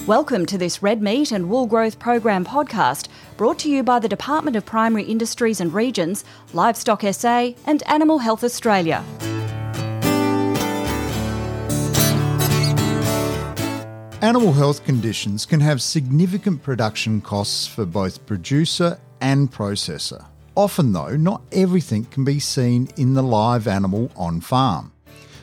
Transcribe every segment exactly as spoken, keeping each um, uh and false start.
Welcome to this Red Meat and Wool Growth Program podcast, brought to you by the Department of Primary Industries and Regions, Livestock S A and Animal Health Australia. Animal health conditions can have significant production costs for both producer and processor. Often though, not everything can be seen in the live animal on farm.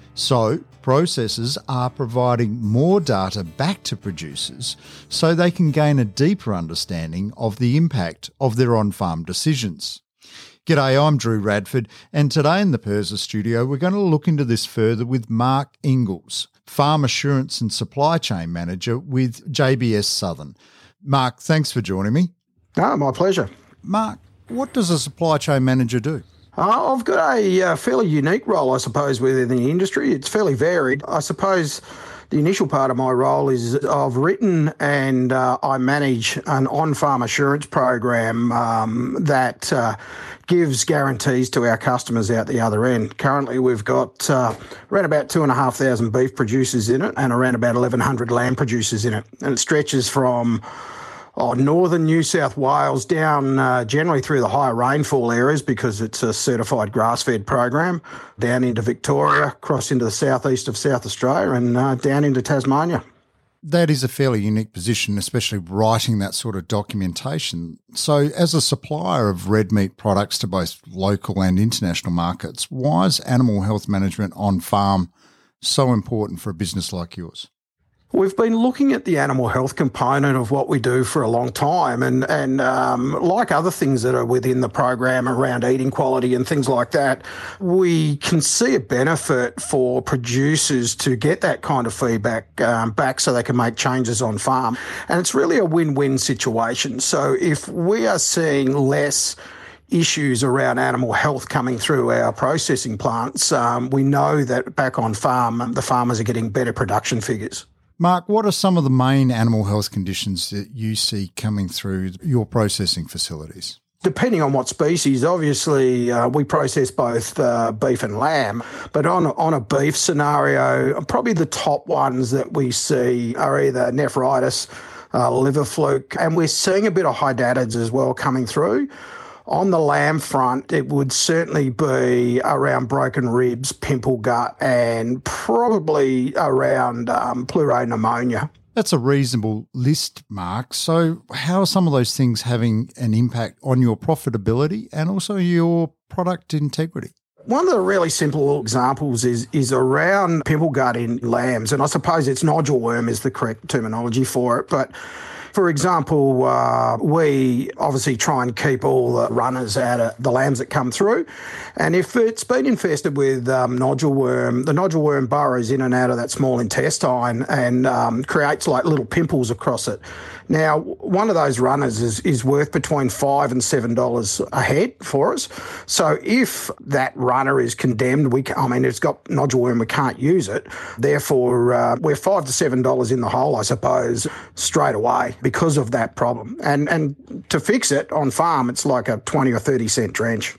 So, processors are providing more data back to producers so they can gain a deeper understanding of the impact of their on-farm decisions. G'day, I'm Drew Radford, and today in the Persa studio we're going to look into this further with Mark Inglis, Farm Assurance and Supply Chain Manager with J B S Southern. Mark, thanks for joining me. Ah, my pleasure. Mark, what does a supply chain manager do? Uh, I've got a uh, fairly unique role, I suppose, within the industry. It's fairly varied. I suppose the initial part of my role is I've written and uh, I manage an on-farm assurance program um, that uh, gives guarantees to our customers out the other end. Currently, we've got uh, around about two and a half thousand beef producers in it and around about eleven hundred lamb producers in it. And it stretches from Oh, northern New South Wales down uh, generally through the higher rainfall areas because it's a certified grass-fed program, down into Victoria, across into the southeast of South Australia and uh, down into Tasmania. That is a fairly unique position, especially writing that sort of documentation. So as a supplier of red meat products to both local and international markets, why is animal health management on farm so important for a business like yours? We've been looking at the animal health component of what we do for a long time, and and um, like other things that are within the program around eating quality and things like that, we can see a benefit for producers to get that kind of feedback um, back so they can make changes on farm. And it's really a win-win situation. So if we are seeing less issues around animal health coming through our processing plants, um, we know that back on farm, the farmers are getting better production figures. Mark, what are some of the main animal health conditions that you see coming through your processing facilities? Depending on what species, obviously uh, we process both uh, beef and lamb, but on a, on a beef scenario, probably the top ones that we see are either nephritis, uh, liver fluke, and we're seeing a bit of hydatids as well coming through. On the lamb front, it would certainly be around broken ribs, pimple gut, and probably around um, pleuro pneumonia. That's a reasonable list, Mark. So how are some of those things having an impact on your profitability and also your product integrity? One of the really simple examples is is around pimple gut in lambs, and I suppose it's nodule worm is the correct terminology for it, but for example, uh, we obviously try and keep all the runners out of the lambs that come through. And if it's been infested with um, nodule worm, the nodule worm burrows in and out of that small intestine and um, creates like little pimples across it. Now, one of those runners is, is worth between five and seven dollars a head for us. So if that runner is condemned, we can, I mean, it's got nodule worm, we can't use it. Therefore, uh, we're five to seven dollars in the hole, I suppose, straight away because of that problem. And and to fix it on farm, it's like a twenty or thirty cent drench.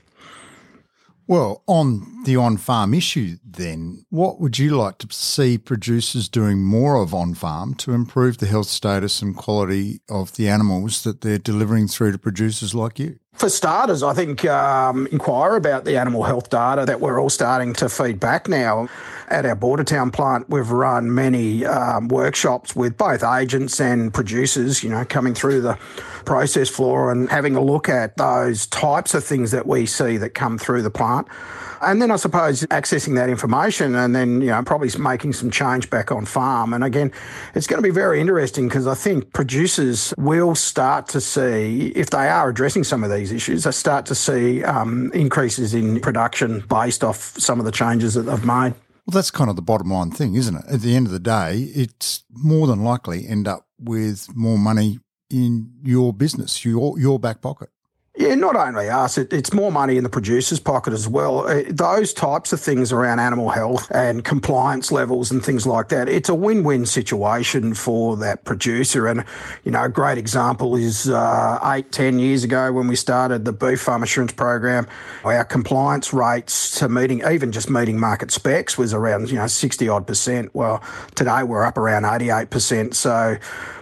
Well, on the on-farm issue then, what would you like to see producers doing more of on-farm to improve the health status and quality of the animals that they're delivering through to producers like you? For starters, I think um, inquire about the animal health data that we're all starting to feed back now. At our Bordertown plant, we've run many um, workshops with both agents and producers, you know, coming through the process floor and having a look at those types of things that we see that come through the plant. And then I suppose accessing that information and then, you know, probably making some change back on farm. And again, it's going to be very interesting because I think producers will start to see, if they are addressing some of these issues, they start to see um, increases in production based off some of the changes that they've made. Well, that's kind of the bottom line thing, isn't it? At the end of the day, it's more than likely end up with more money in your business, your your back pocket. Yeah, not only us, it, it's more money in the producer's pocket as well. Uh, those types of things around animal health and compliance levels and things like that, it's a win-win situation for that producer. And, you know, a great example is uh, eight, ten years ago when we started the Beef Farm Assurance Program, our compliance rates to meeting, even just meeting market specs was around, you know, sixty odd percent. Well, today we're up around eighty-eight percent. So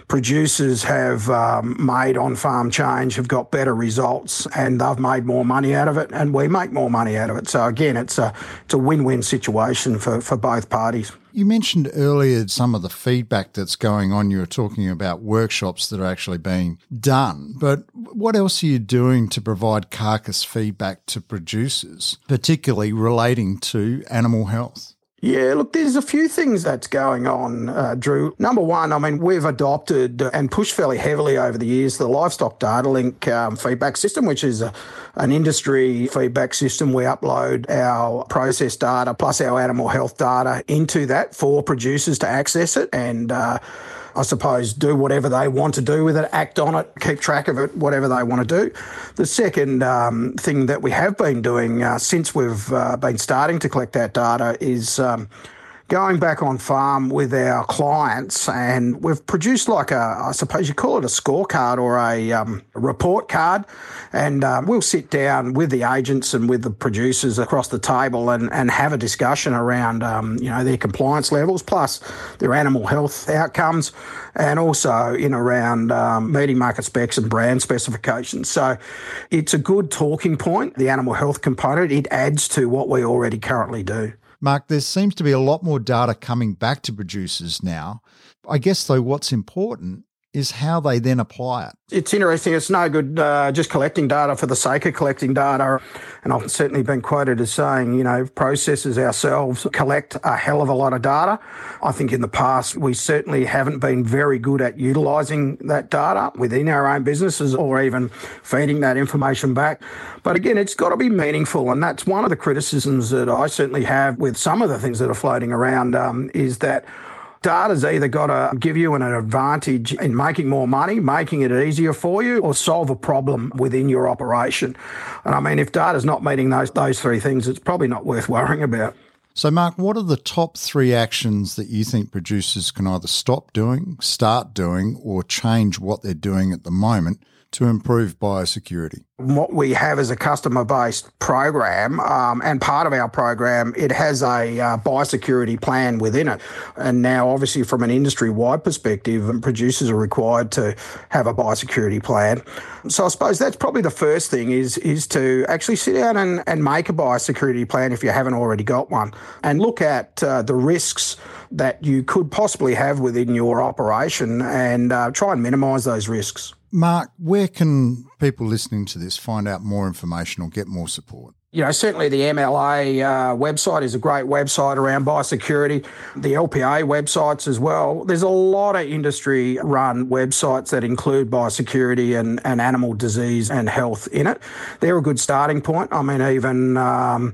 producers have um, made on-farm change, have got better results, and they've made more money out of it, and we make more money out of it. So again, it's a it's a win-win situation for, for both parties. You mentioned earlier some of the feedback that's going on. You were talking about workshops that are actually being done. But what else are you doing to provide carcass feedback to producers, particularly relating to animal health? Yeah, look, there's a few things that's going on, uh, Drew. Number one, I mean, we've adopted and pushed fairly heavily over the years the Livestock Data Link um, feedback system, which is a, an industry feedback system. We upload our process data plus our animal health data into that for producers to access it and uh, I suppose, do whatever they want to do with it, act on it, keep track of it, whatever they want to do. The second um, thing that we have been doing uh, since we've uh, been starting to collect that data is um, going back on farm with our clients, and we've produced like a, I suppose you call it a scorecard or a, um, a report card, and um, we'll sit down with the agents and with the producers across the table and, and have a discussion around, um, you know, their compliance levels, plus their animal health outcomes, and also in around um, meeting market specs and brand specifications. So it's a good talking point, the animal health component. It adds to what we already currently do. Mark, there seems to be a lot more data coming back to producers now. I guess, though, what's important is how they then apply it. It's interesting. It's no good uh, just collecting data for the sake of collecting data. And I've certainly been quoted as saying, you know, processors ourselves collect a hell of a lot of data. I think in the past, we certainly haven't been very good at utilising that data within our own businesses or even feeding that information back. But again, it's got to be meaningful. And that's one of the criticisms that I certainly have with some of the things that are floating around um, is that data's either got to give you an advantage in making more money, making it easier for you, or solve a problem within your operation. And I mean, if data's not meeting those those three things, it's probably not worth worrying about. So, Mark, what are the top three actions that you think producers can either stop doing, start doing, or change what they're doing at the moment to improve biosecurity? What we have is a customer-based program, um, and part of our program, it has a uh, biosecurity plan within it. And now, obviously, from an industry-wide perspective, producers are required to have a biosecurity plan. So I suppose that's probably the first thing is, is to actually sit down and, and make a biosecurity plan if you haven't already got one, and look at uh, the risks that you could possibly have within your operation and uh, try and minimise those risks. Mark, where can people listening to this find out more information or get more support? You know, certainly the M L A uh, website is a great website around biosecurity, the L P A websites as well. There's a lot of industry-run websites that include biosecurity and, and animal disease and health in it. They're a good starting point. I mean, even... Um,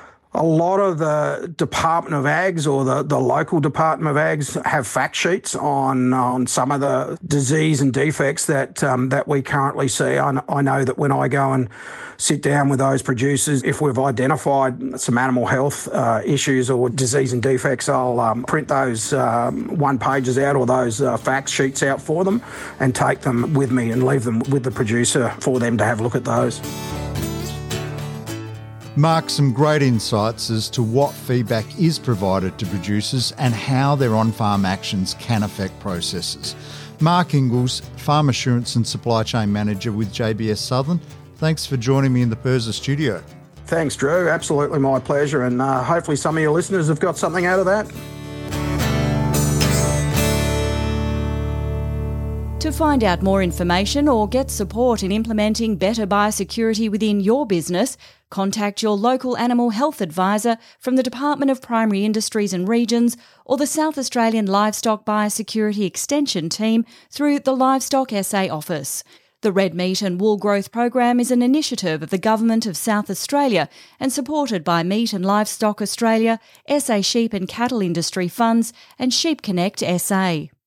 A lot of the Department of Ags or the, the local Department of Ags have fact sheets on on some of the disease and defects that um, that we currently see. I, I know that when I go and sit down with those producers, if we've identified some animal health uh, issues or disease and defects, I'll um, print those um, one pages out or those uh, fact sheets out for them and take them with me and leave them with the producer for them to have a look at those. Mark, some great insights as to what feedback is provided to producers and how their on-farm actions can affect processes. Mark Inglis, Farm Assurance and Supply Chain Manager with J B S Southern, thanks for joining me in the Perza studio. Thanks, Drew. Absolutely my pleasure. And uh, hopefully some of your listeners have got something out of that. To find out more information or get support in implementing better biosecurity within your business, contact your local animal health advisor from the Department of Primary Industries and Regions or the South Australian Livestock Biosecurity Extension Team through the Livestock S A office. The Red Meat and Wool Growth Program is an initiative of the Government of South Australia and supported by Meat and Livestock Australia, S A Sheep and Cattle Industry Funds and Sheep Connect S A.